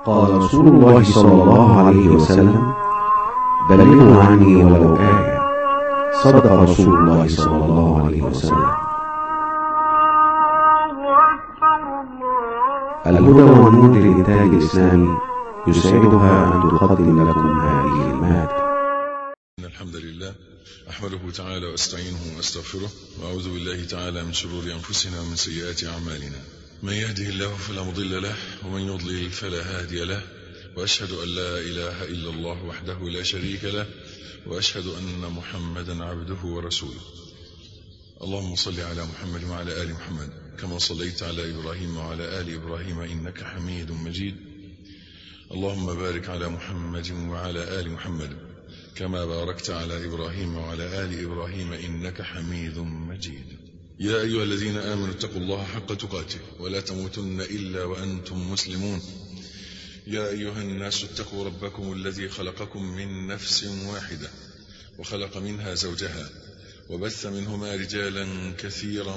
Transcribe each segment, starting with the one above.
قال رسول الله صلى الله عليه وسلم: بلغوا عني ولو آية. صدق رسول الله صلى الله عليه وسلم. الهدى والنور للإنتاج الإسلامي يسعدها أن تقدم لكم هذه المادة. الحمد لله أحمده تعالى وأستعينه وأستغفره، وأعوذ بالله تعالى من شرور أنفسنا ومن سيئات أعمالنا. من يهده الله فلا مضل له، ومن يضلل فلا هادي له، وأشهد أن لا إله إلا الله وحده لا شريك له، وأشهد أن محمدا عبده ورسوله. اللهم صل على محمد وعلى آل محمد كما صليت على إبراهيم وعلى آل إبراهيم إنك حميد مجيد. اللهم بارك على محمد وعلى آل محمد كما باركت على إبراهيم وعلى آل إبراهيم إنك حميد مجيد. يا أيها الذين آمنوا اتقوا الله حق تقاته ولا تموتن إلا وأنتم مسلمون. يا أيها الناس اتقوا ربكم الذي خلقكم من نفس واحدة وخلق منها زوجها وبث منهما رجالا كثيرا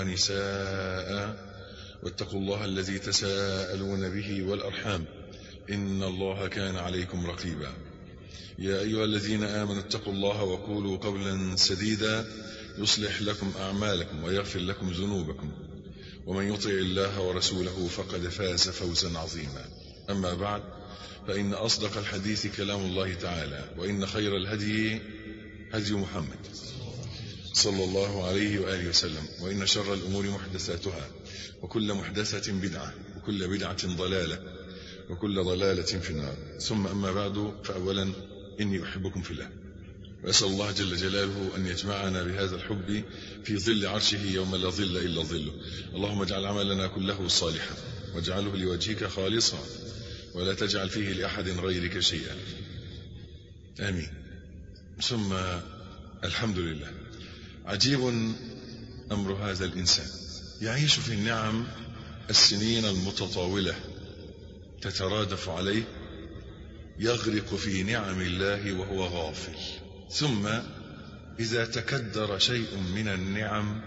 ونساء، واتقوا الله الذي تساءلون به والأرحام إن الله كان عليكم رقيبا. يا أيها الذين آمنوا اتقوا الله وقولوا قولا سديدا يصلح لكم أعمالكم ويغفر لكم ذنوبكم، ومن يطع الله ورسوله فقد فاز فوزا عظيما. أما بعد، فإن أصدق الحديث كلام الله تعالى، وإن خير الهدي هدي محمد صلى الله عليه وآله وسلم، وإن شر الأمور محدثاتها، وكل محدثة بدعة، وكل بدعة ضلالة، وكل ضلالة في النار. ثم أما بعد، فأولا إني أحبكم في الله، وأسأل الله جل جلاله أن يجمعنا بهذا الحب في ظل عرشه يوم لا ظل إلا ظله. اللهم اجعل عملنا كله صالحا، واجعله لوجهك خالصا، ولا تجعل فيه لأحد غيرك شيئا. آمين. ثم الحمد لله. عجيب أمر هذا الإنسان، يعيش في النعم السنين المتطاولة تترادف عليه، يغرق في نعم الله وهو غافل، ثم إذا تكدر شيء من النعم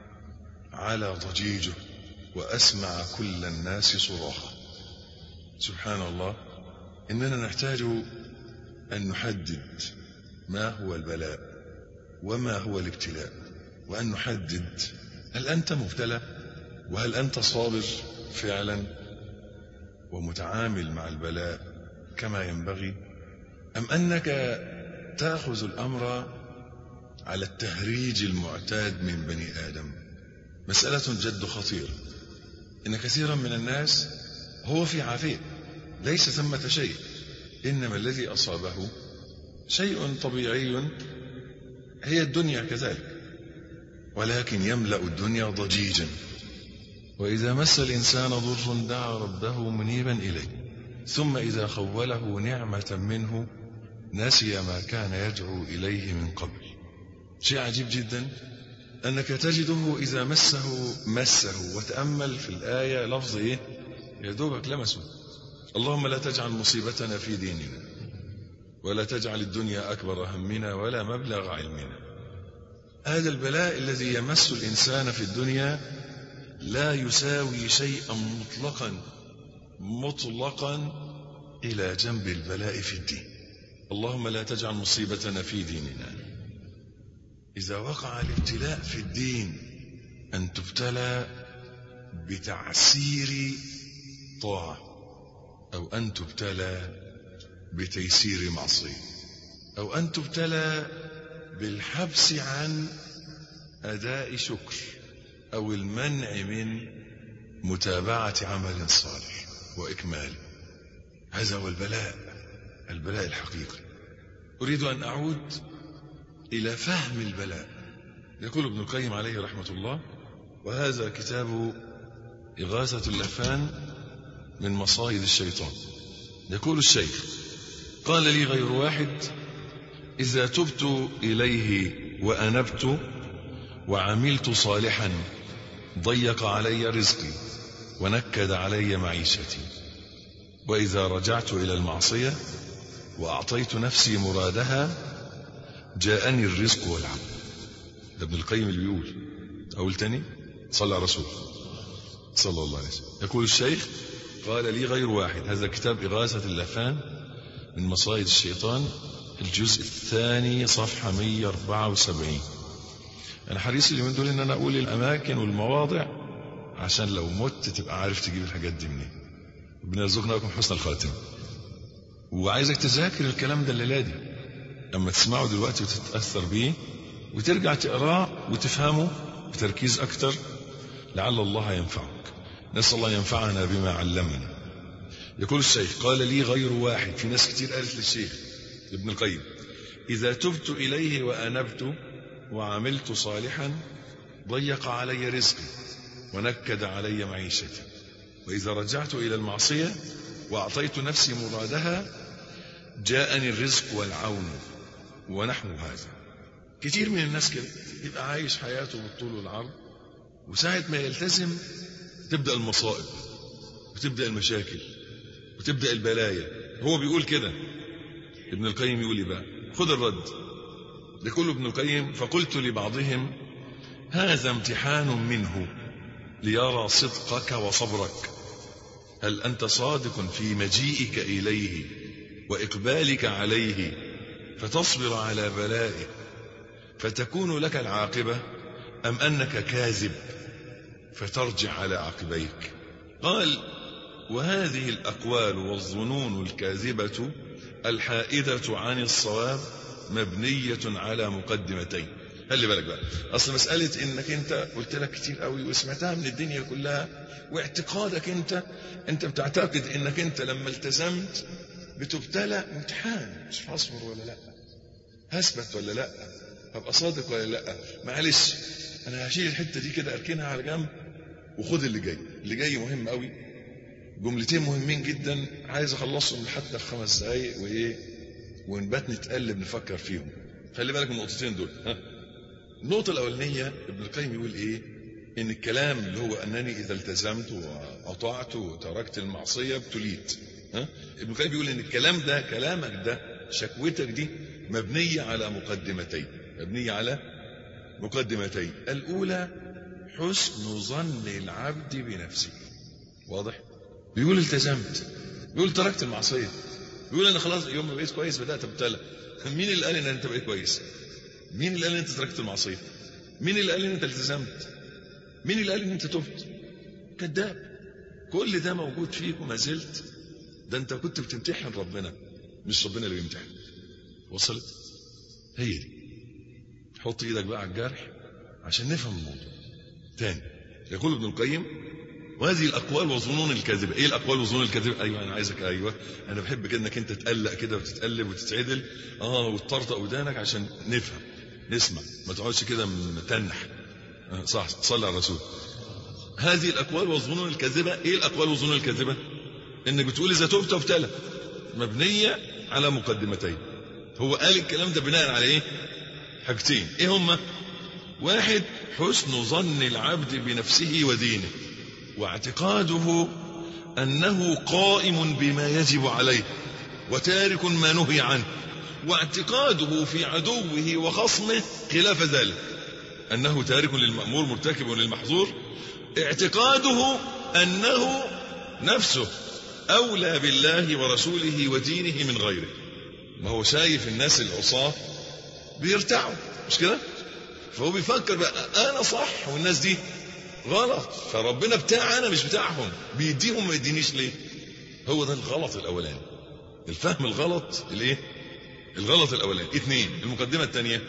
على ضجيجه وأسمع كل الناس صراخه. سبحان الله، إننا نحتاج أن نحدد ما هو البلاء وما هو الابتلاء، وأن نحدد هل أنت مبتلى، وهل أنت صابر فعلا ومتعامل مع البلاء كما ينبغي، أم أنك تأخذ الأمر على التهريج المعتاد من بني آدم. مسألة جد خطيرة، إن كثيرا من الناس هو في عافية، ليس ثمة شيء، إنما الذي أصابه شيء طبيعي، هي الدنيا كذلك، ولكن يملأ الدنيا ضجيجا. وإذا مس الإنسان ضر دعا ربه منيبا إليه، ثم إذا خوله نعمة منه نسي ما كان يدعو إليه من قبل. شيء عجيب جدا أنك تجده إذا مسه وتأمل في الآية لفظ إيه؟ يدوبك لمسه: اللهم لا تجعل مصيبتنا في ديننا، ولا تجعل الدنيا أكبر همنا، ولا مبلغ علمنا. هذا البلاء الذي يمس الإنسان في الدنيا لا يساوي شيئا مطلقا إلى جنب البلاء في الدين. اللهم لا تجعل مصيبتنا في ديننا. إذا وقع الابتلاء في الدين، أن تبتلى بتعسير طاعة، أو أن تبتلى بتيسير معصية، أو أن تبتلى بالحبس عن أداء شكر، أو المنع من متابعة عمل صالح وإكماله. هذا هو البلاء الحقيقي. أريد أن أعود إلى فهم البلاء. يقول ابن القيم عليه رحمة الله، وهذا كتاب إغاثة اللهفان من مصائد الشيطان، يقول الشيخ: قال لي غير واحد: إذا تبت إليه وأنبت وعملت صالحا ضيق علي رزقي ونكد علي معيشتي، وإذا رجعت إلى المعصية وأعطيت نفسي مرادها جاءني الرزق والعب. ده ابن القيم اللي بيقول. أقول تاني: صلى على رسول صلى الله عليه وسلم. يقول الشيخ: قال لي غير واحد. هذا كتاب إغاثة اللهفان من مصائد الشيطان، الجزء الثاني صفحة 174. أنا حريص اليومين دول إن أنا أقول الأماكن والمواضع عشان لو مت تبقى عارف تجيب الحاجات دي منين. ربنا يرزقنا لكم حسن الخاتمة. وعايزك تذاكر الكلام ده الليلة دي، أما تسمعه دلوقتي وتتأثر بيه وترجع تقراه وتفهمه بتركيز أكتر، لعل الله ينفعك. نسأل الله ينفعنا بما علمنا. يقول الشيخ قال لي غير واحد. في ناس كتير قالت للشيخ ابن القيم إذا تبت إليه وأنبت وعملت صالحا ضيق علي رزقي ونكد علي معيشتي، وإذا رجعت إلى المعصية وأعطيت نفسي مرادها جاءني الرزق والعون ونحو هذا. كتير من الناس كده يبقى عايش حياته بالطول والعرض، وساعة ما يلتزم تبدأ المصائب وتبدأ المشاكل وتبدأ البلايا. هو بيقول كده، ابن القيم يقول لي بقى خذ الرد لكل ابن القيم. فقلت لبعضهم هذا امتحان منه ليرى صدقك وصبرك، هل أنت صادق في مجيئك إليه وإقبالك عليه فتصبر على بلائه فتكون لك العاقبة، أم أنك كاذب فترجع على عقبيك؟ قال وهذه الأقوال والظنون الكاذبة الحائدة عن الصواب مبنية على مقدمتين. خلي بالك بقى، أصل مسألة إنك أنت قلت لك كتير قوي وسمعتها من الدنيا كلها، واعتقادك أنت بتعتقد إنك أنت لما التزمت بتبتلى امتحان، مش هصبر ولا لا، هثبت ولا لا، هبقى صادق ولا لا. معلش أنا هشيل الحتة دي كده أركنها على جنب وخد اللي جاي مهم قوي. جملتين مهمين جدا عايز أخلصهم حتى في 5 دقايق ونبات نتقلب نفكر فيهم. خلي بالك من النقطتين دول. النقطة الأولانية ابن القيم يقول إيه؟ إن الكلام اللي هو أنني إذا التزمت وأطعت وتركت المعصية ابتليت. ابن القيم بيقول إن الكلام ده، كلامك ده، شكوتك دي مبنية على مقدمتين. الأولى حسن ظن العبد بنفسه. واضح؟ بيقول التزمت، بيقول تركت المعصية، بيقول أنا خلاص يوم ما بقيت كويس بدأت أبتلى. مين اللي قال إن أنت بقيت كويس؟ مين اللي قال إن أنت تركت المعصية؟ مين اللي قال إن أنت التزمت؟ مين اللي قال إن أنت تبت؟ كذاب. كل ده موجود فيك وما زلت. ده أنت كنت بتمتحن ربنا، مش ربنا اللي بيمتحن. وصلت؟ هي دي. حط إيدك بقى على الجرح عشان نفهم الموضوع. تاني يقول ابن القيم وهذه الأقوال والظنون الكاذبة. إيه الأقوال والظنون الكاذبة؟ أيوة أنا عايزك، أيوة أنا بحب كده إنك أنت تقلق كده وتتقلب وتتعدل وتطرطق ودانك عشان نفهم نسمع، ما تقعدش كده متنح. صح، صلى على الرسول. هذه الأقوال والظنون الكاذبة. إيه الأقوال والظنون الكاذبة؟ إنك بتقول إذا تبت وابتلى، مبنية على مقدمتين. هو قال الكلام ده بناء على إيه؟ حاجتين. إيه هما؟ واحد حسن ظن العبد بنفسه ودينه واعتقاده أنه قائم بما يجب عليه وتارك ما نهي عنه، واعتقاده في عدوه وخصمه خلاف ذلك، أنه تارك للمأمور مرتكب للمحظور. اعتقاده أنه نفسه أولى بالله ورسوله ودينه من غيره. ما هو شايف الناس العصاة بيرتعوا، مش كده؟ فهو بيفكر بقى أنا صح والناس دي غلط، فربنا بتاعي أنا مش بتاعهم، بيديهم ما يدينيش ليه؟ هو ده الغلط الأولاني، الفهم الغلط. الايه؟ الغلط الأولاني. 2 المقدمة الثانية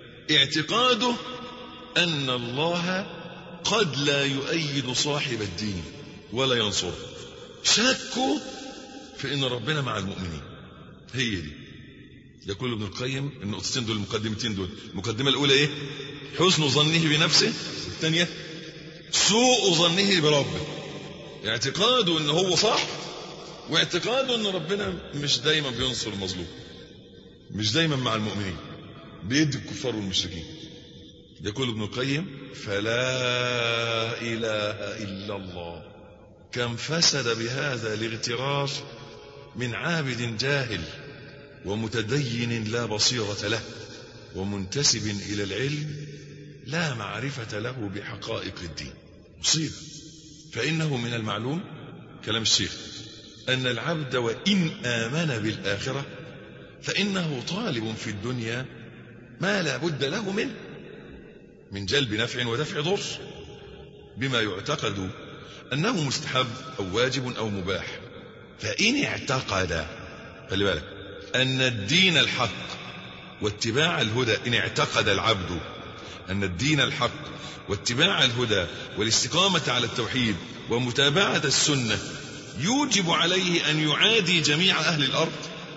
اعتقاده أن الله قد لا يؤيد صاحب الدين ولا ينصره. شكوا في أن ربنا مع المؤمنين. هي دي. يقول ابن القيم النقطتين دول، المقدمتين دول. المقدمة الأولى إيه؟ حسن ظنه بنفسه. الثانية سوء ظنه بربه. اعتقاده أنه هو صح، واعتقاده أن ربنا مش دايما بينصر المظلوم، مش دايما مع المؤمنين، بيدي الكفار والمشركين. يقول ابن القيم فلا إله إلا الله كم فسد بهذا الاغترار من عابد جاهل ومتدين لا بصيرة له ومنتسب إلى العلم لا معرفة له بحقائق الدين. مصيبة. فإنه من المعلوم كلام الشيخ، أن العبد وإن آمن بالآخرة فإنه طالب في الدنيا ما لا بد له منه من جلب نفع ودفع ضر، بما يعتقد أنه مستحب أو واجب أو مباح. فإن اعتقد، خلي بالك، أن الدين الحق واتباع الهدى، إن اعتقد العبد أن الدين الحق واتباع الهدى والاستقامة على التوحيد ومتابعة السنة يوجب عليه أن يعادي جميع أهل الأرض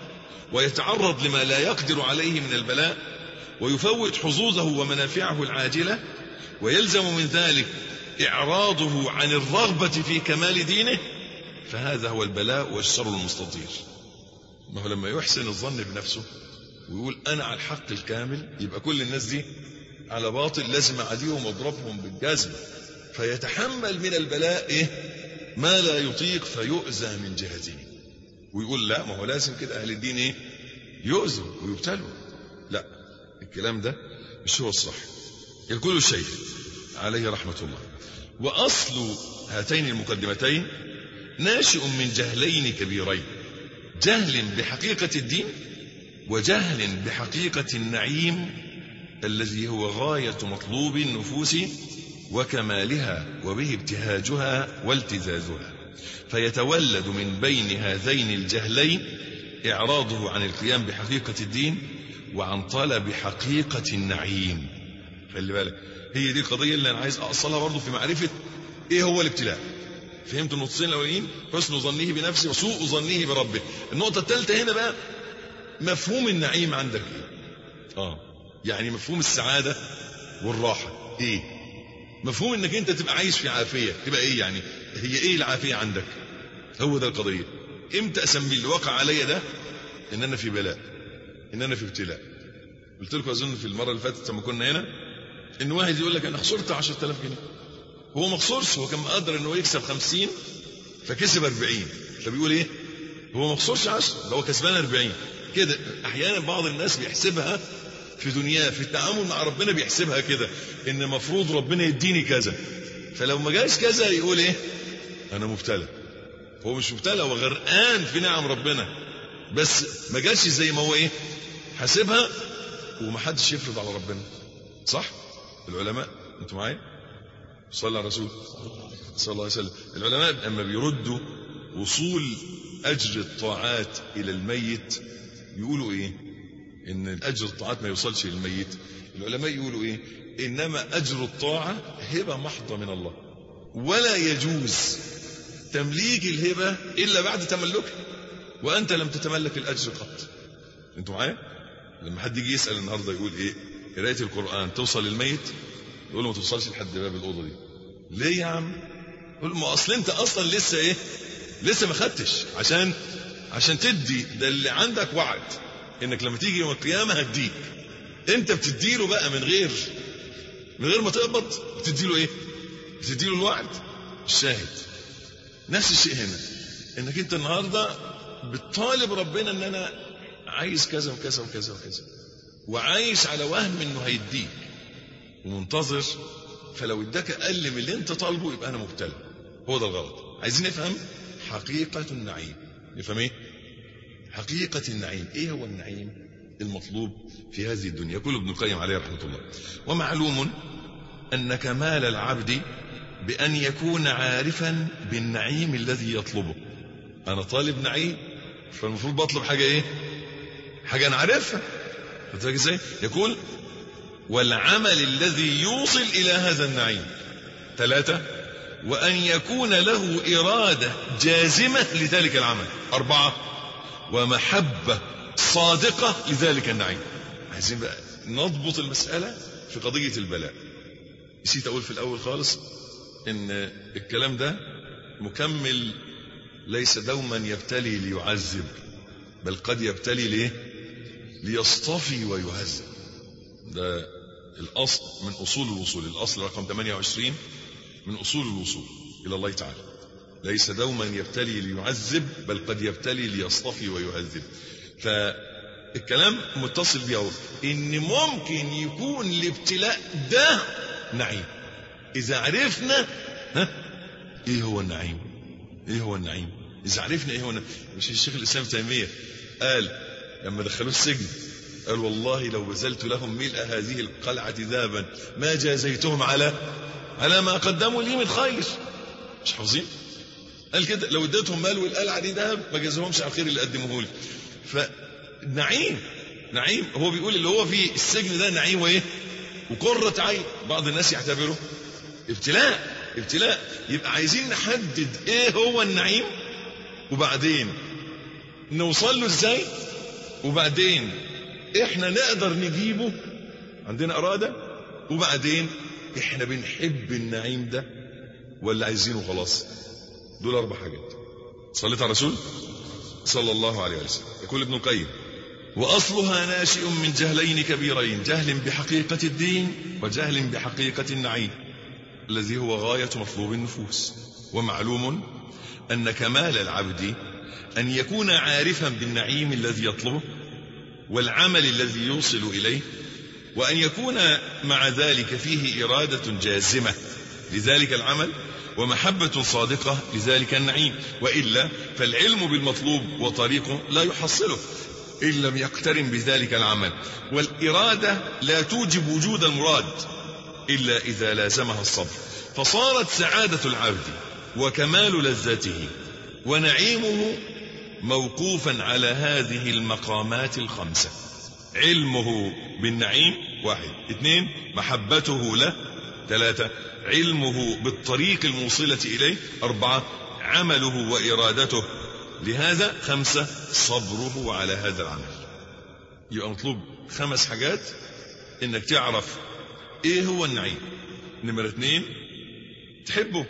ويتعرض لما لا يقدر عليه من البلاء ويفوت حظوظه ومنافعه العاجلة، ويلزم من ذلك إعراضه عن الرغبة في كمال دينه، فهذا هو البلاء والشر المستطير. ما هو لما يحسن الظن بنفسه ويقول أنا على الحق الكامل، يبقى كل الناس دي على باطل، لازم أعديهم واضربهم بالجزم، فيتحمل من البلاء ما لا يطيق فيؤذى من جهته، ويقول لا، ما هو لازم كده أهل الدين يؤذوا ويبتلوا. لا، الكلام ده مش هو الصح. يقول الشيخ عليه رحمة الله: وأصل هاتين المقدمتين ناشئ من جهلين كبيرين: جهل بحقيقة الدين، وجهل بحقيقة النعيم الذي هو غاية مطلوب النفوس وكمالها وبه ابتهاجها والتزازها، فيتولد من بين هذين الجهلين إعراضه عن القيام بحقيقة الدين وعن طلب حقيقة النعيم. خلي بالك، هي دي القضية اللي أنا عايز أصلها برضو في معرفة إيه هو الابتلاء. فهمت النقطتين الأولين؟ حسن ظنه بنفسه وسوء ظنه بربه. النقطة الثالثة هنا بقى مفهوم النعيم عندك إيه؟ يعني مفهوم السعادة والراحة إيه؟ مفهوم إنك أنت تبقى عايش في عافية تبقى إيه؟ يعني هي إيه العافية عندك؟ هو ده القضية. إمتى أسمي اللي وقع عليا ده إن أنا في بلاء، إن أنا في ابتلاء؟ قلت لكم أظن في المرة اللي فاتت لما كنا هنا إن واحد يقول لك أنا خسرت 10,000 جنيه. هو ما خسرش، هو كان مقدر إنه يكسب 50 فكسب 40، فبيقول إيه؟ هو ما خسرش 10، هو كسبان 40 كده. أحيانا بعض الناس بيحسبها في دنياه، في التعامل مع ربنا بيحسبها كده، إن مفروض ربنا يديني كذا، فلو ما جاش كذا يقول إيه؟ أنا مبتلى. هو مش مبتلى، هو غرقان في نعم ربنا، بس ما جاش زي ما هو إيه؟ حاسبها. ومحدش يفرض على ربنا، صح؟ العلماء، انتوا معايا؟ صلى على الرسول صلى الله عليه وسلم. العلماء اما بيردوا وصول اجر الطاعات الى الميت يقولوا ايه؟ ان اجر الطاعات ما يوصلش للميت. العلماء يقولوا ايه؟ انما اجر الطاعه هبه محضه من الله، ولا يجوز تمليك الهبه الا بعد تملكها، وانت لم تتملك الاجر قط. انتوا معايا؟ لما حد يجي يسال النهارده يقول ايه؟ قراءه القران توصل للميت؟ يقول له ما توصلش لحد باب الاوضه دي. ليه يا عم؟ يقول ما اصل انت اصلا لسه ايه؟ لسه ما خدتش عشان تدي. ده اللي عندك وعد انك لما تيجي يوم القيامه هتديك، انت بتديله بقى من غير ما تقبض. بتديله ايه؟ بتديله الوعد. الشاهد نفس الشيء هنا، انك انت النهارده بتطالب ربنا ان انا عايز كذا وكذا وكذا وكذا، وعايش على وهم انه هيديك ومنتظر، فلو اداك اقل من اللي انت طالبه يبقى انا مبتلى. هو ده الغلط. عايزين نفهم حقيقة النعيم. نفهم ايه حقيقة النعيم؟ ايه هو النعيم المطلوب في هذه الدنيا؟ يقول ابن القيم عليه رحمة الله: ومعلوم ان كمال العبد بان يكون عارفا بالنعيم الذي يطلبه. انا طالب نعيم، فالمفروض بطلب حاجة ايه؟ حاجة انا عارفها. ازاي؟ يقول: والعمل الذي يوصل الى هذا النعيم. 3: وان يكون له إرادة جازمة لذلك العمل. 4: ومحبة صادقة لذلك النعيم. عايزين بقى نضبط المسألة في قضية البلاء. نسيت اقول في الاول خالص ان الكلام ده مكمل، ليس دوما يبتلي ليعذب، بل قد يبتلي ليه؟ ليصطفي ويهذب. ده الأصل من أصول الوصول. الأصل رقم 28 من أصول الوصول إلى الله تعالى. ليس دوما يبتلي ليعذب، بل قد يبتلي ليصطفي ويهذب. فالكلام متصل بيه إن ممكن يكون الابتلاء ده نعيم إذا عرفنا إيه هو النعيم. ايه هو النعيم؟ اذا عرفنا ايه هو النعيم. مش الشيخ الاسلام تيمية قال لما دخلوه السجن قال والله لو بذلت لهم ملء هذه القلعة ذهبا ما جازيتهم على ما قدموا لي من خير. مش حافظين؟ قال كده لو اديتهم مال والقلعة دي ذهب ما جازوهمش على الخير اللي قدموه لي. فنعيم هو بيقول اللي هو في السجن ده نعيم وايه وقرة عين. بعض الناس يعتبره ابتلاء. يبقى عايزين نحدد ايه هو النعيم وبعدين نوصل له ازاي وبعدين احنا نقدر نجيبه عندنا إرادة وبعدين احنا بنحب النعيم ده ولا عايزينه خلاص. دول 4 حاجات. صليت على الرسول صلى الله عليه وسلم. يقول ابن القيم وأصلها ناشئ من جهلين كبيرين، جهل بحقيقة الدين وجهل بحقيقة النعيم الذي هو غاية مطلوب النفوس. ومعلوم أن كمال العبد أن يكون عارفا بالنعيم الذي يطلبه والعمل الذي يوصل إليه، وأن يكون مع ذلك فيه إرادة جازمة لذلك العمل ومحبة صادقة لذلك النعيم، وإلا فالعلم بالمطلوب وطريقه لا يحصله إن لم يقترن بذلك العمل، والإرادة لا توجب وجود المراد إلا إذا لازمها الصبر، فصارت سعادة العبد وكمال لذته ونعيمه موقوفا على هذه المقامات 5: علمه بالنعيم 1، 2 محبته له، 3 علمه بالطريق الموصلة إليه، 4 عمله وإرادته لهذا، 5 صبره على هذا العمل. يبقى مطلوب 5 حاجات إنك تعرف إيه هو النعيم. نمرة 2 تحبه،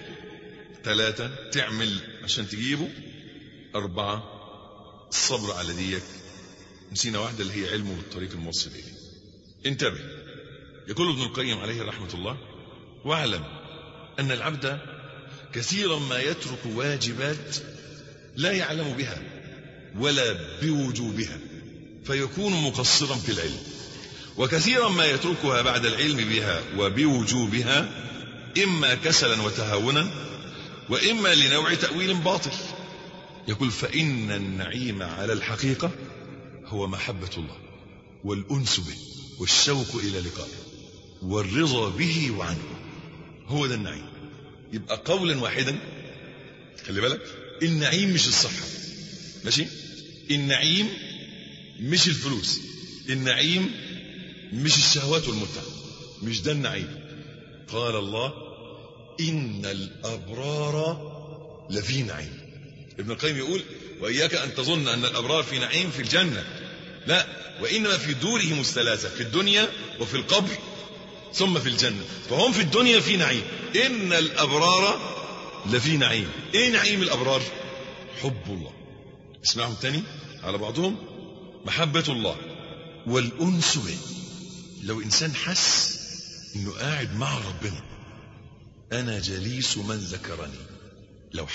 3 تعمل عشان تجيبه، 4 الصبر على ديك. نسينا واحدة اللي هي علمه بالطريق الموصل إليه. انتبه. يقول ابن القيم عليه رحمة الله واعلم أن العبد كثيرا ما يترك واجبات لا يعلم بها ولا بوجوبها فيكون مقصرا في العلم، وكثيرا ما يتركها بعد العلم بها وبوجوبها إما كسلا وتهاونا وإما لنوع تأويل باطل. يقول فإن النعيم على الحقيقة هو محبة الله والأنس به والشوق إلى لقائه والرضا به وعنه. هو ده النعيم. يبقى قولا واحدا خلي بالك، النعيم مش الصحة، ماشي؟ النعيم مش الفلوس، النعيم مش الشهوات والمتعة، مش ده النعيم. قال الله إن الأبرار لفي نعيم. ابن القيم يقول وإياك أن تظن أن الأبرار في نعيم في الجنة، لا، وإنما في دورهم الثلاثة، في الدنيا وفي القبر ثم في الجنة. فهم في الدنيا في نعيم. إن الأبرار لفي نعيم. إيه نعيم الأبرار؟ حب الله. اسمعهم تاني على بعضهم: محبة الله والأنس به. لو إنسان حس إنه قاعد مع ربنا، أنا جليس من ذكرني، لو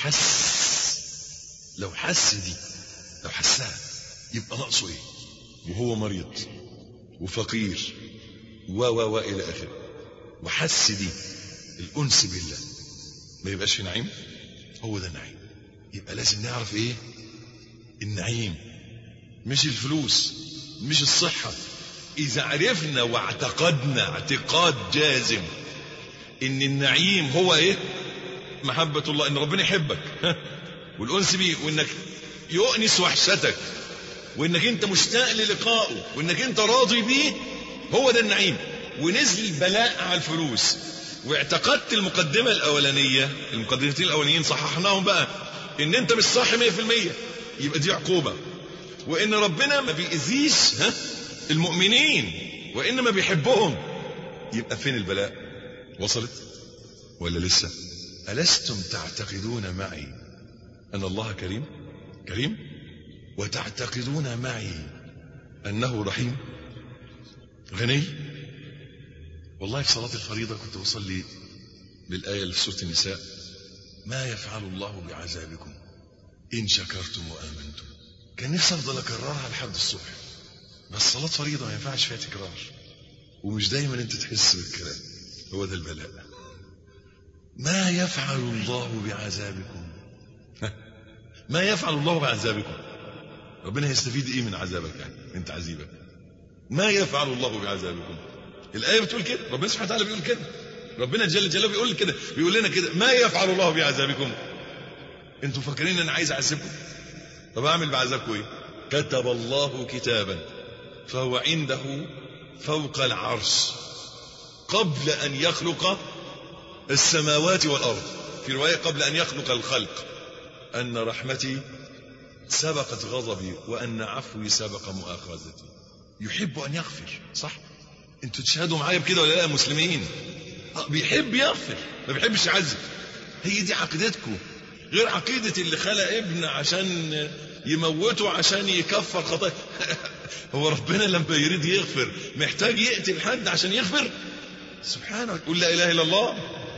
حس دي، لو حسها يبقى ناقصه إيه؟ وهو مريض وفقير إلى آخره، وحس دي الأنس بالله، ما يبقاش في نعيم؟ هو ده النعيم. يبقى لازم نعرف إيه النعيم، مش الفلوس، مش الصحة. إذا عرفنا واعتقدنا اعتقاد جازم إن النعيم هو إيه؟ محبة الله، إن ربنا يحبك والأنس بيه، وإنك يؤنس وحشتك، وإنك أنت مشتاق للقائه، وإنك أنت راضي بيه، هو ده النعيم. ونزل البلاء على الفلوس واعتقدت المقدمة الأولانية، المقدمتين الأولانيين صححناهم بقى، إن أنت مش صح 100%، يبقى دي عقوبة، وإن ربنا ما بيأذيش المؤمنين وإنما بيحبهم، يبقى فين البلاء؟ وصلت ولا لسه؟ ألستم تعتقدون معي أن الله كريم وتعتقدون معي أنه رحيم غني؟ والله في صلاة الفريضة كنت بصلي بالآية اللي في سورة النساء: ما يفعل الله بعذابكم إن شكرتم وآمنتم. كان نفسي أفضل أكررها لحد الصبح، بس صلاة فريضة ما ينفعش فيها تكرار، ومش دايما أنت تحس بالكلام. هو ده البلاء. ما يفعل الله بعذابكم ما يفعل الله بعذابكم؟ ربنا هيستفيد ايه من عذابك يعني، من تعذيبك؟ ما يفعل الله بعذابكم؟ الآية بتقول كده، ربنا سبحانه وتعالى بيقول كده، ربنا جل جلاله بيقول كده، بيقول لنا كده ما يفعل الله بعذابكم؟ انتوا فاكرين ان انا عايز اعذبكم؟ طب اعمل بعذابكم ايه؟ كتب الله كتابا فهو عنده فوق العرش قبل ان يخلق السماوات والارض، في رواية قبل ان يخلق الخلق، ان رحمتي سبقت غضبي وان عفوي سبق مؤاخذتي. يحب ان يغفر، صح؟ انتوا تشهدوا معايا بكده ولا لا يا مسلمين؟ بيحب يغفر، ما بيحبش يعذب. هي دي عقيدتكم، غير عقيدة اللي خلق ابن عشان يموته عشان يكفر خطايا. هو ربنا لما يريد يغفر محتاج يقتل حد عشان يغفر؟ سبحانه. قل لا اله الا الله.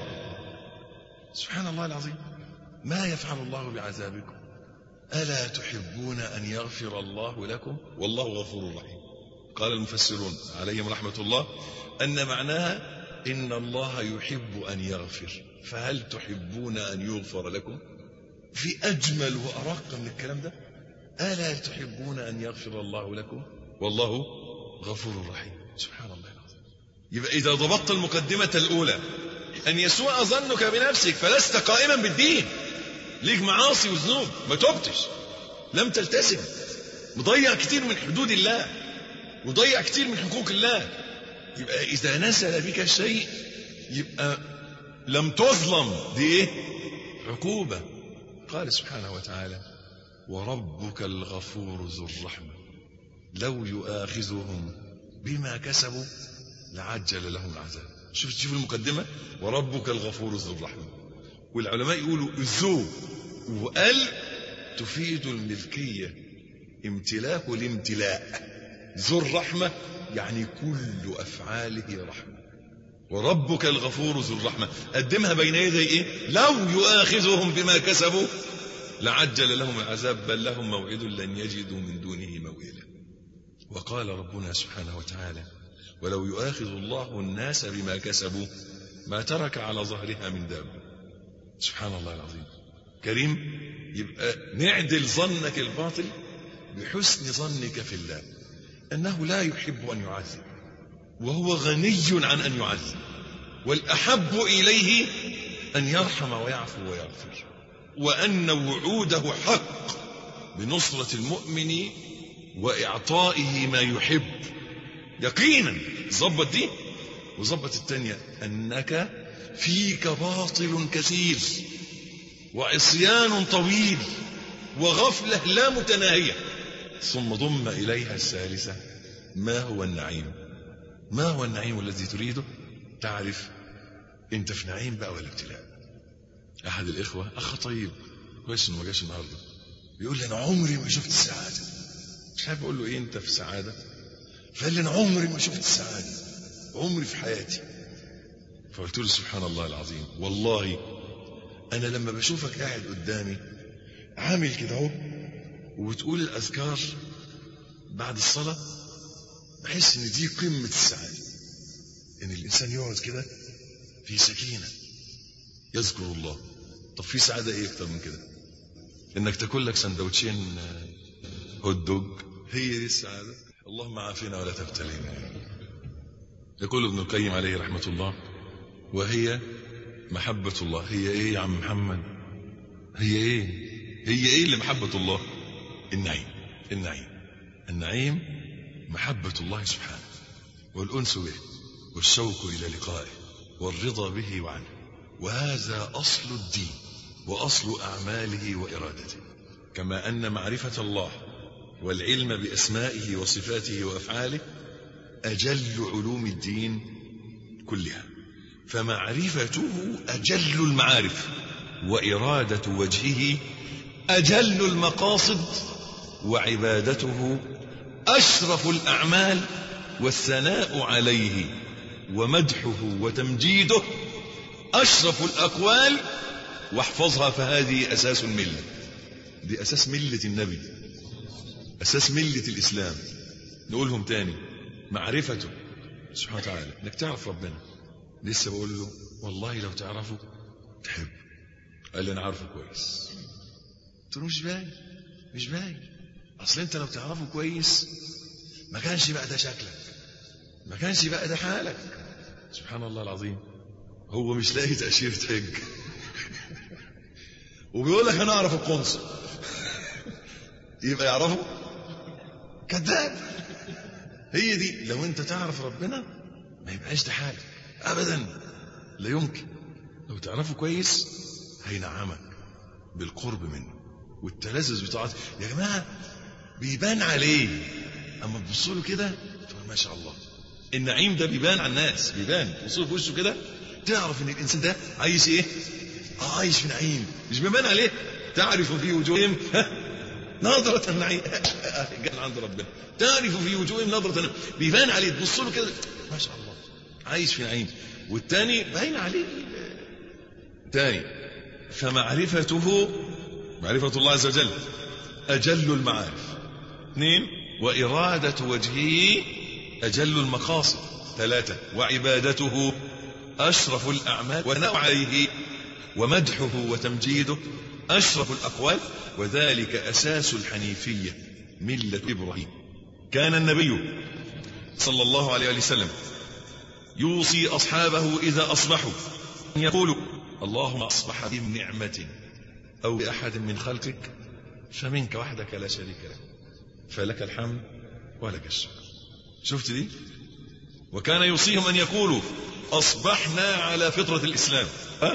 سبحان الله العظيم. ما يفعل الله بعذابكم؟ ألا تحبون أن يغفر الله لكم والله غفور رحيم. قال المفسرون عليهم رحمة الله أن معناها إن الله يحب أن يغفر، فهل تحبون أن يغفر لكم؟ في أجمل وأرق من الكلام ده. ألا تحبون أن يغفر الله لكم والله غفور رحيم. سبحان الله العظيم. يبقى إذا ضبطت المقدمة الأولى أن يسوء ظنك بنفسك فلست قائما بالدين، ليك معاصي وذنوب ما تبتش، لم تلتزم، مضيع كتير من حدود الله، مضيع كتير من حقوق الله. يبقى إذا نزل بك شيء يبقى لم تظلم، دي إيه؟ عقوبة. قال سبحانه وتعالى وربك الغفور ذو الرحمة لو يؤاخذهم بما كسبوا لعجل لهم العذاب. شوف المقدمة، وربك الغفور ذو الرحمة. والعلماء يقولوا ذو وقال تفيد الملكية، امتلاك الامتلاء. ذو الرحمة يعني كل أفعاله رحمة. وربك الغفور ذو الرحمة قدمها بين يدي إيه؟ لو يؤاخذهم بما كسبوا لعجل لهم العذاب بل لهم موعد لن يجدوا من دونه موئلا. وقال ربنا سبحانه وتعالى ولو يؤاخذ الله الناس بما كسبوا ما ترك على ظهرها من دابة. سبحان الله العظيم. كريم. يبقى نعدل ظنك الباطل بحسن ظنك في الله أنه لا يحب أن يعذب وهو غني عن أن يعذب، والأحب إليه أن يرحم ويعفو ويغفر، وأن وعوده حق بنصرة المؤمن وإعطائه ما يحب يقينا. ظبط دي وظبط التانية، أنك فيك باطل كثير وعصيان طويل وغفلة لا متناهية. ثم ضم إليها الثالثة، ما هو النعيم؟ ما هو النعيم الذي تريده؟ تعرف انت في نعيم بقى ولا ابتلاء؟ احد الاخوة اخ طيب كويس انه ما جاش النهارده، بيقول لي انا عمري ما شفت السعادة. مش عارف اقول له ايه انت في سعادة؟ فقال لي انا عمري ما شفت السعادة، عمري في حياتي. فقلت له سبحان الله العظيم، والله انا لما بشوفك قاعد قدامي عامل كده اهو وبتقول الاذكار بعد الصلاة، بحس ان دي قمة السعادة، ان الانسان يقعد كده في سكينة يذكر الله. طب في سعادة ايه اكتر من كده؟ انك تاكل لك سندوتشين هوت دوج، هي دي السعادة. اللهم عافنا ولا تبتلينا. يقول ابن القيم عليه رحمة الله وهي محبة الله. هي ايه يا عم محمد؟ هي ايه اللي محبة الله؟ النعيم محبة الله سبحانه والأنس به والشوق إلى لقائه والرضا به وعنه، وهذا أصل الدين وأصل أعماله وإرادته. كما أن معرفة الله والعلم بأسمائه وصفاته وأفعاله أجل علوم الدين كلها، فمعرفته أجل المعارف، وإرادة وجهه أجل المقاصد، وعبادته أشرف الأعمال، والثناء عليه ومدحه وتمجيده أشرف الأقوال. واحفظها فهذه أساس الملة، دي أساس ملة النبي، أساس ملة الإسلام. نقولهم تاني، معرفته سبحانه وتعالى، انك تعرف ربنا. لسه بقول له والله لو تعرفه تحب. قال لي انا عارفه كويس. قلت له مش باين. اصل انت لو تعرفه كويس ما كانش بقى ده شكلك، ما كانش بقى ده حالك. سبحان الله العظيم. هو مش لاقي تأشيرة حج وبيقول لك انا اعرف القنصل يبقى يعرفه؟ كذاب. هي دي، لو انت تعرف ربنا ما يبقاش ده حالك ابدا، لا يمكن. لو تعرفه كويس هينعمك بالقرب منه والتلذذ بطاعته. يا جماعه بيبان عليه، اما تبصوا له كده تقول ما شاء الله. النعيم ده بيبان على الناس، بيبان تبصوا في وشه كده تعرف ان الانسان ده عايش ايه؟ عايش في نعيم. مش بيبان عليه؟ تعرف في وجوههم نظرة النعيم جل عند ربنا. تعرف في وجوههم نظرة النعيم، بيبان عليه، تبصوا له كده ما شاء الله عايش في نعيم. والتاني باين عليه تاني. فمعرفته، معرفة الله عز وجل أجل المعارف. 2، وإرادة وجهه أجل المقاصد. 3، وعبادته أشرف الأعمال، ونوع عليه ومدحه وتمجيده أشرف الأقوال، وذلك أساس الحنيفية ملة إبراهيم. كان النبي صلى الله عليه وسلم يوصي أصحابه إذا أصبحوا أن يقولوا اللهم أصبح بهم نعمة أو بأحد من خلقك فمنك وحدك لا شريك لك فلك الحمد ولك الشكر. شفت دي؟ وكان يوصيهم أن يقولوا أصبحنا على فطرة الإسلام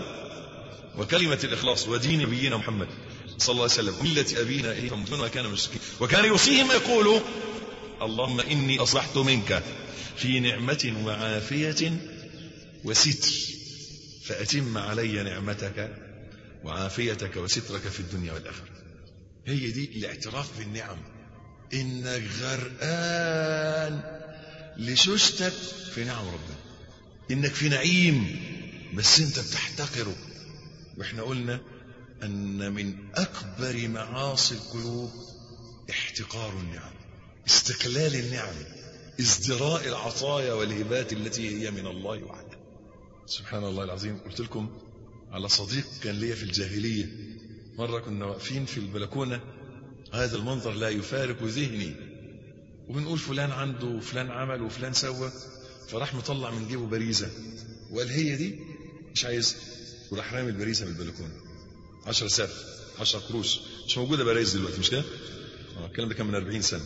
وكلمة الإخلاص ودين نبينا محمد صلى الله عليه وسلم ملة أبينا إبراهيم وما كان مشركين. وكان يوصيهم يقولوا اللهم إني أصبحت منك في نعمة وعافية وستر فأتم علي نعمتك وعافيتك وسترك في الدنيا والآخرة. هي دي الاعتراف بالنعم، إنك غرقان لشوشتك في نعم ربنا، إنك في نعيم بس أنت بتحتقره. وإحنا قلنا أن من أكبر معاصي القلوب احتقار النعم، استقلال النعم، ازدراء العطايا والهبات التي هي من الله وحده. سبحان الله العظيم. قلت لكم على صديق كان لي في الجاهلية، مرة كنا واقفين في البلكونة، هذا المنظر لا يفارق ذهني، وبنقول فلان عنده وفلان عمل وفلان سوى، فراح مطلع من جيبه بريزة وقال هي دي مش عايز، وراح رامي البريزة من البلكونة 10 ساعة 10 قروش. مش موجودة برايز دلوقتي، مش كده؟ الكلام ده كان من 40 سنة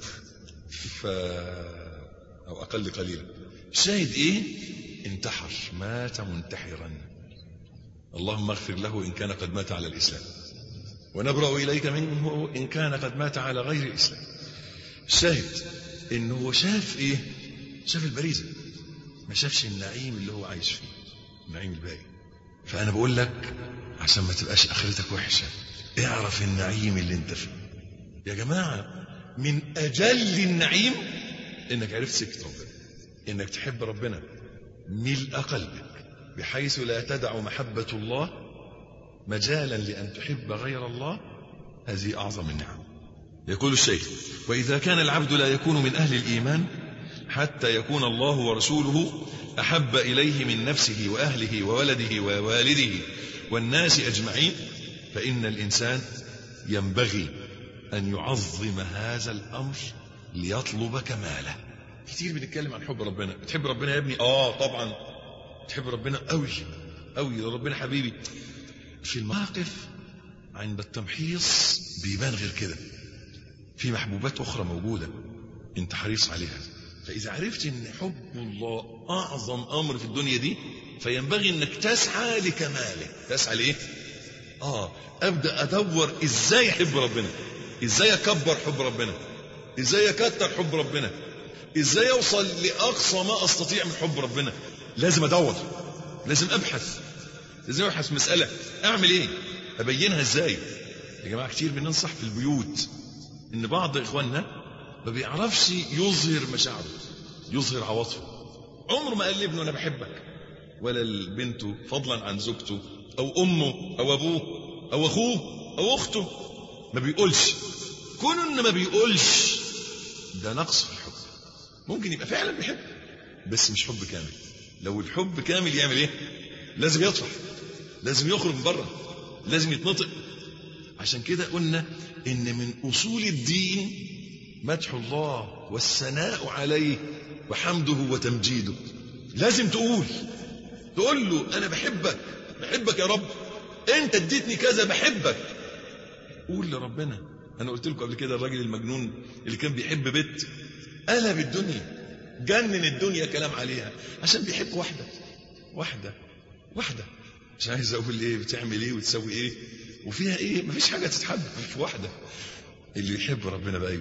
أو أقل قليلا. الشاهد إيه؟ انتحر، مات منتحرا. اللهم اغفر له إن كان قد مات على الإسلام، ونبرأ إليك منه إن كان قد مات على غير الإسلام. الشاهد إنه شاف إيه؟ شاف البريزة، ما شافش النعيم اللي هو عايش فيه، النعيم الباقي. فأنا بقول لك عشان ما تبقاش آخرتك وحشة، اعرف النعيم اللي انت فيه. يا جماعة من أجل النعيم إنك عرفت سكة ربنا، إنك تحب ربنا ملء قلبك بحيث لا تدع محبة الله مجالا لأن تحب غير الله. هذه أعظم النعم. يقول الشيخ: وإذا كان العبد لا يكون من أهل الإيمان حتى يكون الله ورسوله أحب إليه من نفسه وأهله وولده ووالده والناس أجمعين، فإن الإنسان ينبغي أن يعظم هذا الأمر ليطلب كماله. كتير بنتكلم عن حب ربنا. بتحب ربنا يا ابني؟ طبعا تحب ربنا قوي قوي، ربنا حبيبي. في المواقف عند التمحيص بيبان غير كده، في محبوبات أخرى موجودة انت حريص عليها. فإذا عرفت ان حب الله أعظم أمر في الدنيا دي، فينبغي انك تسعى لكماله. تسعى لإيه؟ أبدأ أدور إزاي أحب ربنا، إزاي أكبر حب ربنا، إزاي أكتر حب ربنا، إزاي أوصل لأقصى ما أستطيع من حب ربنا. لازم أدور، لازم أبحث، لازم أبحث مسألة أعمل إيه، أبينها إزاي. يا جماعة كتير بننصح في البيوت إن بعض إخواننا ما بيعرفش يظهر مشاعره، يظهر عواطفه. عمره ما قال لابنه أنا بحبك، ولا البنت فضلا عن زوجته أو أمه أو أبوه أو أخوه أو أخته. ما بيقولش. كون إنه ما بيقولش ده نقص في الحب. ممكن يبقى فعلا بيحب بس مش حب كامل. لو الحب كامل يعمل إيه؟ لازم يطفح، لازم يخرج من بره، لازم يتنطق. عشان كده قلنا إن من أصول الدين مدح الله والثناء عليه وحمده وتمجيده. لازم تقول له أنا بحبك يا رب، أنت اديتني كذا، بحبك. قول لربنا. أنا قلت لكم قبل كده الراجل المجنون اللي كان بيحب بنت قلب الدنيا، جنن الدنيا كلام عليها عشان بيحب واحدة. مش عايز أقول إيه بتعمل إيه وتسوي إيه وفيها إيه، مفيش حاجة تتحب في واحدة. اللي يحب ربنا بقى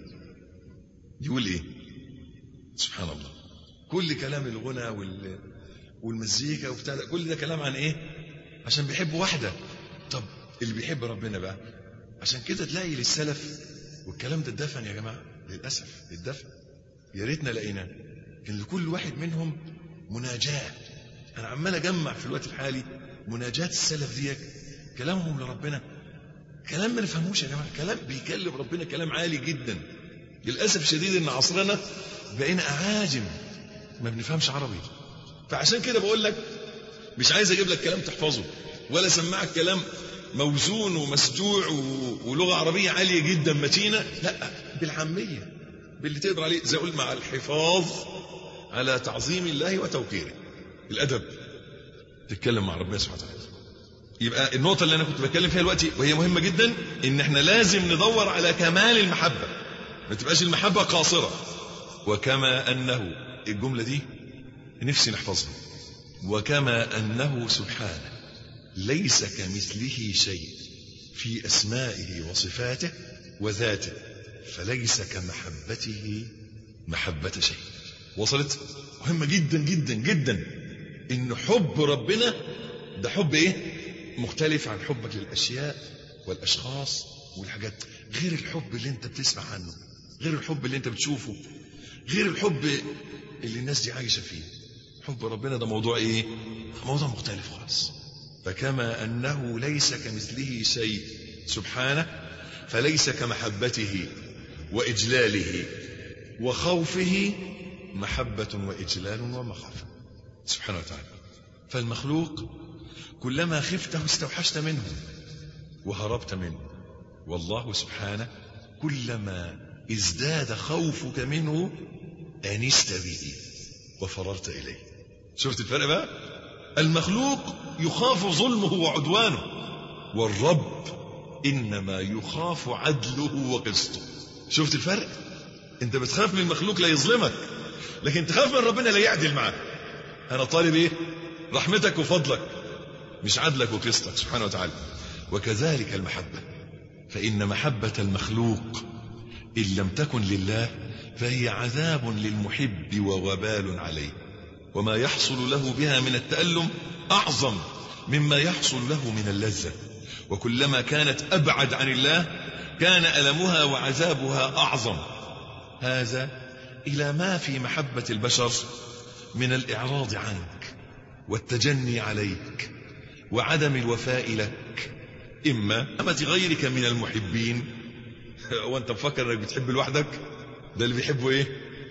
يقول إيه؟ سبحان الله. كل كلام الغنى والمزيكا وبتاع كل ده كلام عن إيه؟ عشان بيحب واحدة. طب اللي بيحب ربنا بقى، عشان كده تلاقي للسلف والكلام ده اتدفن يا جماعة، للأسف اتدفن. يا ريتنا لقيناه. كان لكل واحد منهم مناجاة. أنا عمال أجمع في الوقت الحالي مناجاة السلف ديك، كلامهم لربنا كلام ما نفهموش يا جماعة، كلام بيكلم ربنا كلام عالي جدا. للأسف شديد إن عصرنا بقينا أعاجم ما بنفهمش عربي. فعشان كده بقول لك مش عايز أجيب لك كلام تحفظه ولا سمعك كلام موزون ومسجوع ولغة عربية عالية جدا متينة، لا، بالعامية، باللي تقدر عليه، زي أقول مع الحفاظ على تعظيم الله وتوقيره، الأدب، تتكلم مع ربنا سبحانه وتعالى. يبقى النقطة اللي أنا كنت بتكلم فيها دلوقتي وهي مهمة جدا، إن إحنا لازم ندور على كمال المحبة، ما تبقاش المحبة قاصرة. وكما أنه، الجملة دي نفسي نحفظها، وكما أنه سبحانه ليس كمثله شيء في أسمائه وصفاته وذاته، فليس كمحبته محبة شيء. وصلت؟ مهمة جدا جدا جدا إن حب ربنا ده حب إيه؟ مختلف عن حبك للأشياء والأشخاص والحاجات، غير الحب اللي انت بتسمع عنه، غير الحب اللي انت بتشوفه، غير الحب اللي الناس دي عايشة فيه. حب ربنا ده موضوع ايه؟ موضوع مختلف خالص. فكما أنه ليس كمثله شيء سبحانه، فليس كمحبته وإجلاله وخوفه محبة وإجلال ومخافة سبحانه وتعالى. فالمخلوق كلما خفته استوحشت منه وهربت منه، والله سبحانه كلما ازداد خوفك منه أنست به وفررت إليه. شفت الفرق بقى؟ المخلوق يخاف ظلمه وعدوانه، والرب إنما يخاف عدله وقسطه. شفت الفرق؟ انت بتخاف من المخلوق لا يظلمك، لكن تخاف من ربنا لا يعدل معك. أنا طالب إيه؟ رحمتك وفضلك، مش عدلك وقسطك سبحانه وتعالى. وكذلك المحبة، فإن محبة المخلوق إن لم تكن لله فهي عذاب للمحب ووبال عليه، وما يحصل له بها من التألم أعظم مما يحصل له من اللذة. وكلما كانت أبعد عن الله كان ألمها وعذابها أعظم. هذا إلى ما في محبة البشر من الإعراض عنك والتجني عليك وعدم الوفاء لك، إما أمة غيرك من المحبين. وانت مفكر انك بتحب لوحدك؟ ده اللي بيحبه ايه؟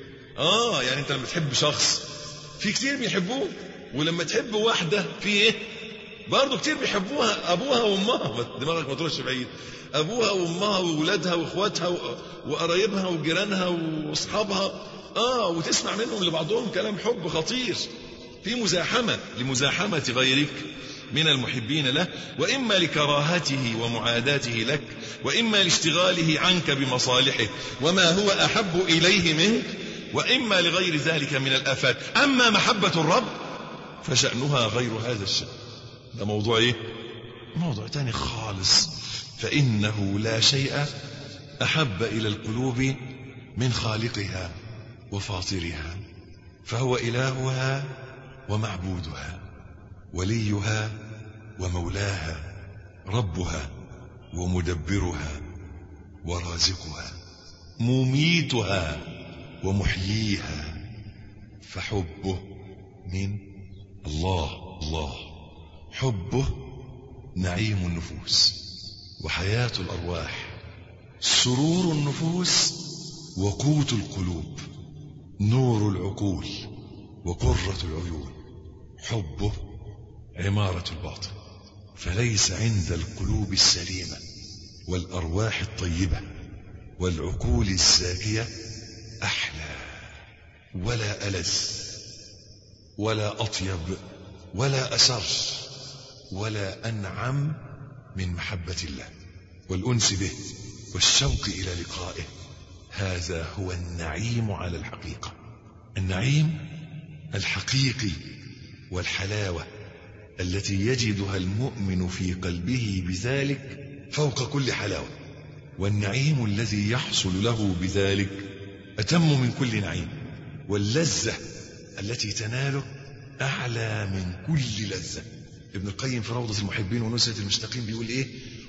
يعني انت لما بتحب شخص في كتير بيحبوه، ولما تحب واحدة في ايه؟ برضو كتير بيحبوها، ابوها وامها، دماغك ما تروحش بعيد، ابوها وامها وولادها واخواتها وقرايبها وجيرانها واصحابها، وتسمع منهم لبعضهم كلام حب خطير، في مزاحمة لمزاحمة غيرك من المحبين له، وإما لكراهته ومعاداته لك، وإما لاشتغاله عنك بمصالحه وما هو أحب إليه منك، وإما لغير ذلك من الآفات. أما محبة الرب فشأنها غير هذا الشأن. ده موضوع إيه؟ موضوع تاني خالص. فإنه لا شيء أحب إلى القلوب من خالقها وفاطرها، فهو إلهها ومعبودها، وليها ومولاها، ربها ومدبرها ورازقها، مميتها ومحييها. فحبه من الله حبه نعيم النفوس وحياة الأرواح، سرور النفوس وقوت القلوب، نور العقول وقرة العيون. حبه عمارة الباطن، فليس عند القلوب السليمة والأرواح الطيبة والعقول الزاكية أحلى ولا ألذ ولا أطيب ولا أسر ولا أنعم من محبة الله والأنس به والشوق إلى لقائه. هذا هو النعيم على الحقيقة، النعيم الحقيقي والحلاوة التي يجدها المؤمن في قلبه بذلك فوق كل حلاوة. والنعيم الذي يحصل له بذلك أتم من كل نعيم، واللذة التي تناله أعلى من كل لذة. ابن القيم في روضة المحبين ونزهة المشتاقين بيقول إيه؟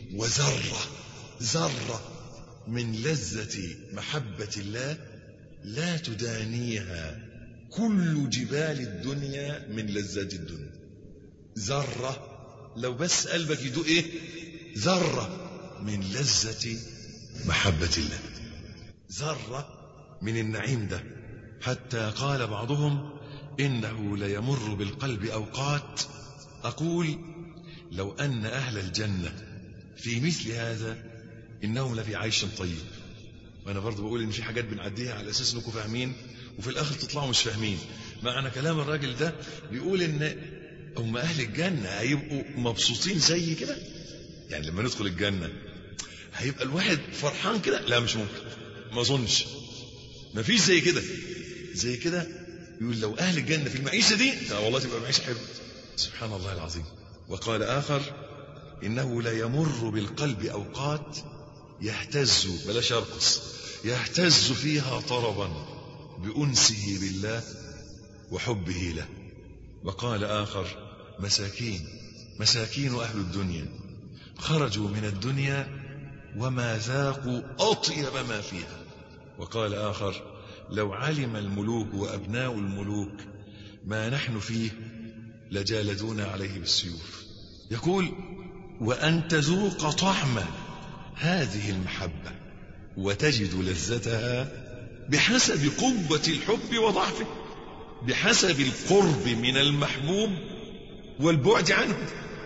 ذرة من لذة محبة الله لا تدانيها كل جبال الدنيا من لذات الدنيا. ذرة، لو بس قلبك يدوق إيه؟ ذرة من لذة محبة الله، ذرة من النعيم ده. حتى قال بعضهم إنه ليمر بالقلب أوقات أقول لو أن أهل الجنة في مثل هذا إنهم لفي عيش طيب. وأنا برضو بقول إن في حاجات بنعديها على أساس إنكم فاهمين وفي الآخر تطلعوا مش فاهمين. معنى كلام الراجل ده بيقول إن هم أهل الجنة هيبقوا مبسوطين زي كده. يعني لما ندخل الجنة هيبقى الواحد فرحان كده؟ لا مش ممكن، ما أظنش، ما فيش زي كده. زي كده يقول لو أهل الجنة في المعيشة دي والله تبقى معيشة حلوة. سبحان الله العظيم. وقال آخر إنه لا يمر بالقلب أوقات يهتز، بلاش يرقص، يهتز فيها طربا بأنسه بالله وحبه له. وقال آخر مساكين أهل الدنيا خرجوا من الدنيا وما ذاقوا أطيب ما فيها. وقال آخر لو علم الملوك وأبناء الملوك ما نحن فيه لجالدونا عليه بالسيوف. يقول وأن تذوق طعم هذه المحبة وتجد لذتها بحسب قوة الحب وضعفه، بحسب القرب من المحبوب والبعد عنه،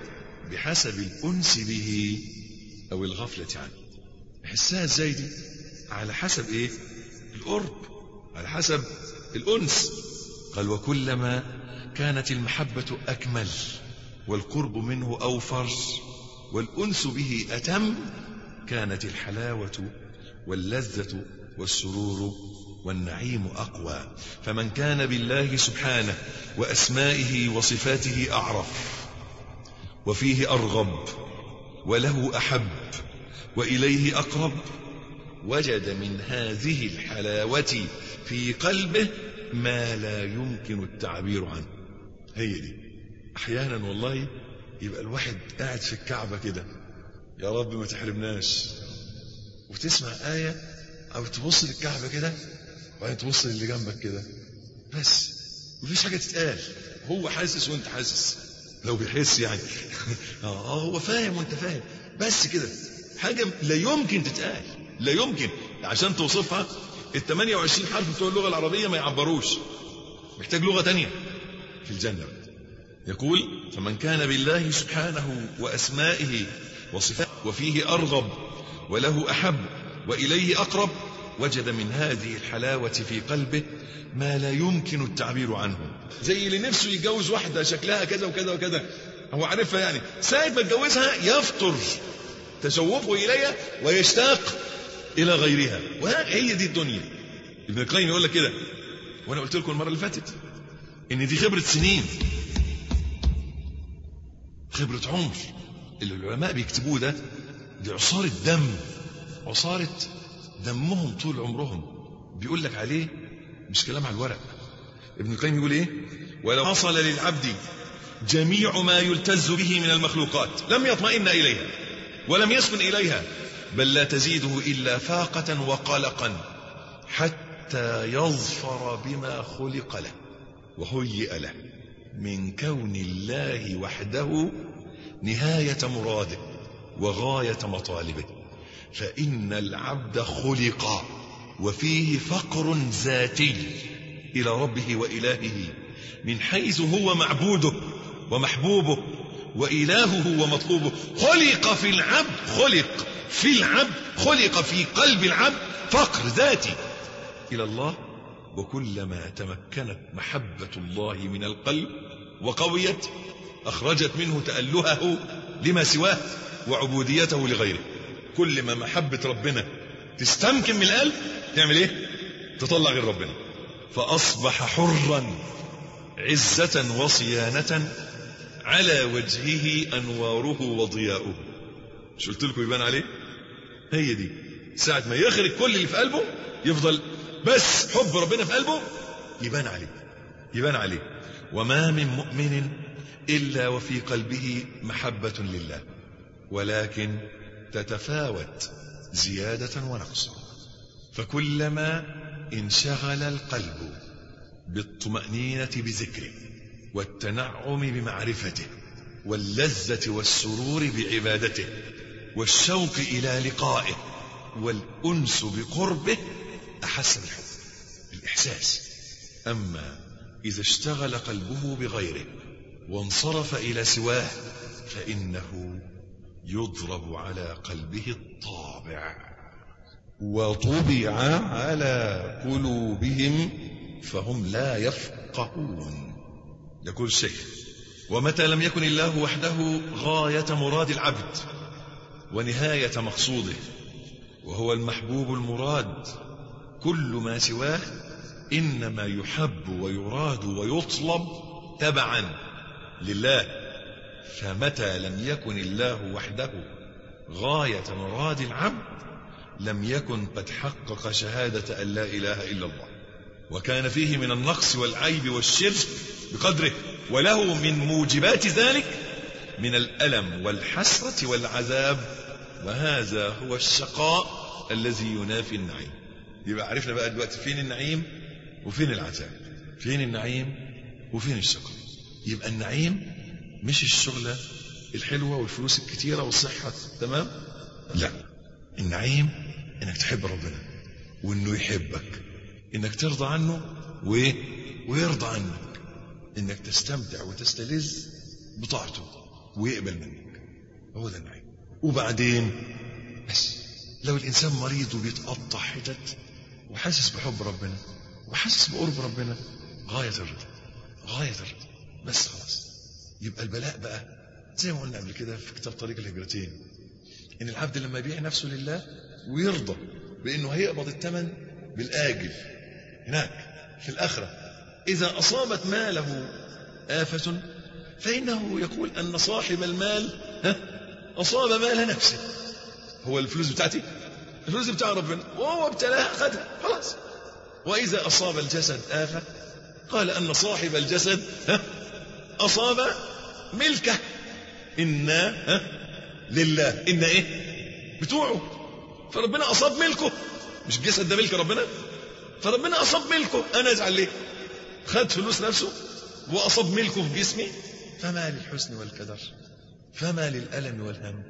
بحسب الأنس به أو الغفلة عنه. حسها ازاي دي؟ على حسب ايه؟ القرب، على حسب الأنس. قال وكلما كانت المحبة أكمل والقرب منه أوفر والأنس به أتم كانت الحلاوة واللذة والسرور والنعيم أقوى. فمن كان بالله سبحانه وأسمائه وصفاته أعرف وفيه أرغب وله أحب وإليه أقرب وجد من هذه الحلاوة في قلبه ما لا يمكن التعبير عنه. هي دي. أحيانا والله يبقى الواحد قاعد في الكعبة كده، يا رب ما تحرمناش، وتسمع آية أو تبص للكعبة كده وبعدين تبص للي جنبك كده، بس مفيش حاجة تتقال. هو حاسس وانت حاسس، لو بيحس يعني هو فاهم وانت فاهم، بس كده حاجة لا يمكن تتقال، لا يمكن. عشان توصفها ال28 حرف بتوع اللغة العربية ما يعبروش، محتاج لغة تانية في الجنة. يقول فمن كان بالله سبحانه وأسمائه وصفاته وفيه أرغب وله أحب وإليه أقرب وجد من هذه الحلاوة في قلبه ما لا يمكن التعبير عنه. زي اللي نفسه يتجوز واحدة شكلها كذا وكذا وكذا، هو عارفها يعني، ساعة ما يتجوزها يفطر تشوفه إليها ويشتاق إلى غيرها. وهي دي الدنيا. ابن القيم يقول لك كده، وأنا قلت لكم المرة اللي فاتت إن دي خبرة سنين، خبرة عمر. اللي العلماء بيكتبوه ده دي عصارة دم، عصارة دمهم طول عمرهم. بيقول لك عليه مش كلام على الورق. ابن القيم يقول ايه؟ ولو حصل للعبد جميع ما يلتز به من المخلوقات لم يطمئن إليها ولم يسكن إليها، بل لا تزيده إلا فاقة وقلقا حتى يظفر بما خلق له وهيئ له من كون الله وحده نهاية مراده وغاية مطالبه. فإن العبد خلق وفيه فقر ذاتي إلى ربه وإلهه من حيث هو معبوده ومحبوبه وإلهه ومطلوبه. خلق في العبد، خلق في العبد، خلق في قلب العبد فقر ذاتي إلى الله. وكلما تمكنت محبة الله من القلب وقويت أخرجت منه تألهه لما سواه وعبوديته لغيره. كل ما محبة ربنا تستمكن من القلب تعمل ايه؟ تطلع غير ربنا. فأصبح حرا عزة وصيانة على وجهه أنواره وضياؤه. مش قلت لكم يبان عليه؟ هي دي ساعة ما يخرج كل اللي في قلبه يفضل بس حب ربنا في قلبه يبان عليه. وما من مؤمن إلا وفي قلبه محبة لله، ولكن تتفاوت زيادة ونقصا. فكلما انشغل القلب بالطمأنينة بذكره والتنعم بمعرفته واللذة والسرور بعبادته والشوق إلى لقائه والأنس بقربه أحس بالحب، الإحساس. أما إذا اشتغل قلبه بغيره وانصرف إلى سواه فإنه يضرب على قلبه الطابع وطبع على قلوبهم فهم لا يفقهون. يقول الشيخ: ومتى لم يكن الله وحده غاية مراد العبد ونهاية مقصوده وهو المحبوب المراد، كل ما سواه إنما يحب ويراد ويطلب تبعا لله. فمتى لم يكن الله وحده غاية مراد العبد لم يكن قد حقق شهادة أن لا إله إلا الله، وكان فيه من النقص والعيب والشرك بقدره، وله من موجبات ذلك من الألم والحسرة والعذاب، وهذا هو الشقاء الذي ينافي النعيم. يبقى عرفنا بقى دلوقتي فين النعيم وفين العذاب، فين النعيم وفين الشقاء. يبقى النعيم مش الشغلة الحلوة والفلوس الكتيرة والصحة، تمام؟ لا، النعيم انك تحب ربنا وانه يحبك، انك ترضى عنه ويرضى عنك، انك تستمتع وتستلذ بطاعته ويقبل منك. هو ده النعيم. وبعدين بس لو الانسان مريض وبيتقطع حتت وحاسس بحب ربنا وحاسس بقرب ربنا، غاية الرضا بس خلاص. يبقى البلاء بقى زي ما قلنا قبل كده في كتاب طريق الهجرتين، ان العبد لما يبيع نفسه لله ويرضى بانه هيقبض الثمن بالاجل هناك في الاخره، اذا اصابت ماله آفة فانه يقول ان صاحب المال اصاب مال نفسه. هو الفلوس بتاعتي، الفلوس بتاع ربنا وهو ابتلاها خدها خلاص. واذا اصاب الجسد آفة قال ان صاحب الجسد اصاب ملكه. إنا لله، إن إيه بتوعه، فربنا أصاب ملكه، مش الجسد ده ملك ربنا، فربنا أصاب ملكه. أنا أزعل ليه؟ خد فلوس نفسه وأصاب ملكه في جسمي. فما للحزن والكدر، فما للألم والهم،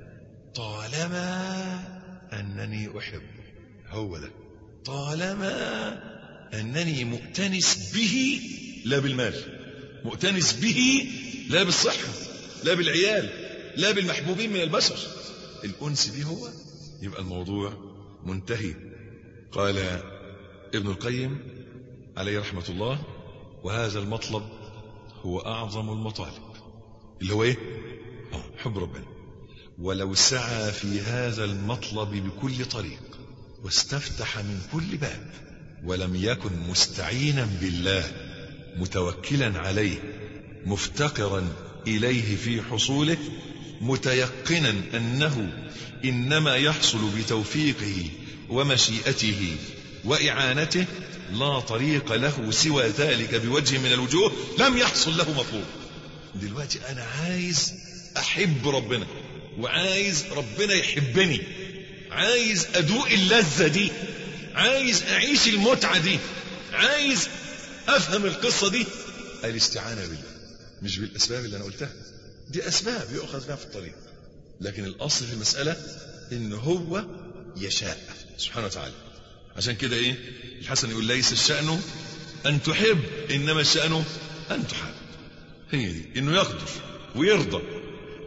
طالما أنني أحب. هو ده، طالما أنني مؤتنس به لا بالمال، مؤتنس به لا بالصحة، لا بالعيال، لا بالمحبوبين من البشر، الأنس به هو، يبقى الموضوع منتهي. قال ابن القيم عليه رحمة الله: وهذا المطلب هو أعظم المطالب، اللي هو إيه؟ حب ربنا. ولو سعى في هذا المطلب بكل طريق واستفتح من كل باب ولم يكن مستعينا بالله متوكلا عليه مفتقرا إليه في حصوله متيقنا أنه إنما يحصل بتوفيقه ومشيئته وإعانته لا طريق له سوى ذلك بوجه من الوجوه لم يحصل له مطلوب. دلوقتي أنا عايز أحب ربنا وعايز ربنا يحبني، عايز أدوق اللذة دي، عايز أعيش المتعة دي، عايز أفهم القصة دي. الاستعانة بالله، مش بالأسباب اللي أنا قلتها، دي أسباب يؤخذ بها في الطريق، لكن الأصل في المسألة إن هو يشاء سبحانه وتعالى. عشان كده إيه الحسن يقول: ليس الشأن أن تحب إنما الشأن أن تحب. هي دي، إنه يقدر ويرضى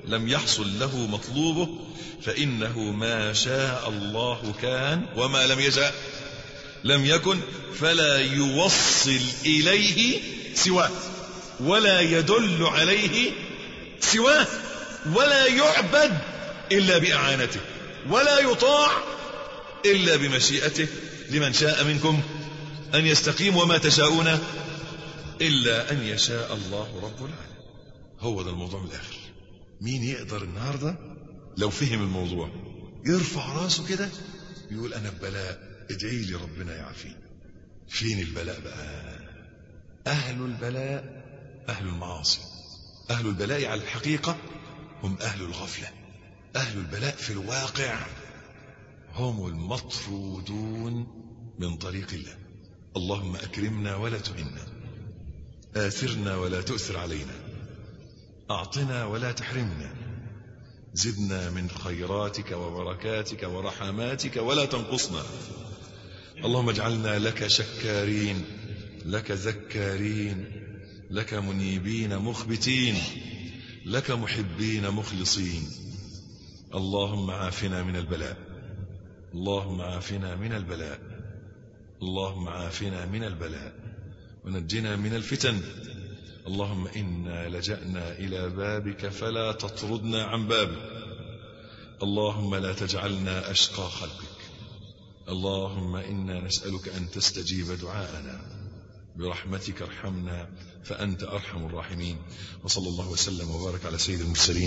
لم يحصل له مطلوبه، فإنه ما شاء الله كان وما لم يشاء لم يكن، فلا يوصل إليه سواه ولا يدل عليه سواه، ولا يعبد إلا بإعانته، ولا يطاع إلا بمشيئته، لمن شاء منكم أن يستقيم وما تشاءون إلا أن يشاء الله رب العالمين. هو ده الموضوع من الآخر. مين يقدر النهاردة لو فهم الموضوع يرفع راسه كده يقول أنا ببلاء، ادعي لي ربنا يعافيني؟ فين البلاء بقى؟ أهل البلاء أهل المعاصي. أهل البلاء على الحقيقة هم أهل الغفلة. أهل البلاء في الواقع هم المطرودون من طريق الله. اللهم أكرمنا ولا تهنا، آثرنا ولا تؤثر علينا، أعطنا ولا تحرمنا، زدنا من خيراتك وبركاتك ورحماتك ولا تنقصنا. اللهم اجعلنا لك شكارين، لك ذكارين، لك منيبين مخبتين، لك محبين مخلصين. اللهم عافنا من البلاء، اللهم عافنا من البلاء، اللهم عافنا من البلاء ونجنا من الفتن. اللهم إنا لجأنا إلى بابك فلا تطردنا عن بابك. اللهم لا تجعلنا أشقى خلقك. اللهم إنا نسألك أن تستجيب دعاءنا، برحمتك ارحمنا فأنت أرحم الراحمين. وصلى الله وسلم وبارك على سيد المرسلين.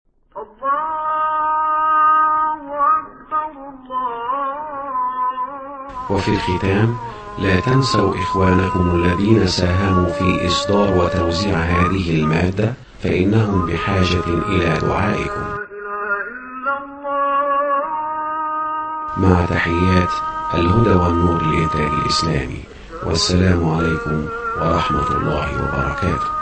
وفي الختام لا تنسوا إخوانكم الذين ساهموا في إصدار وتوزيع هذه المادة، فإنهم بحاجة إلى دعائكم. مع تحيات الهدى والنور للإنتاج الإسلامي، والسلام عليكم ورحمة الله وبركاته.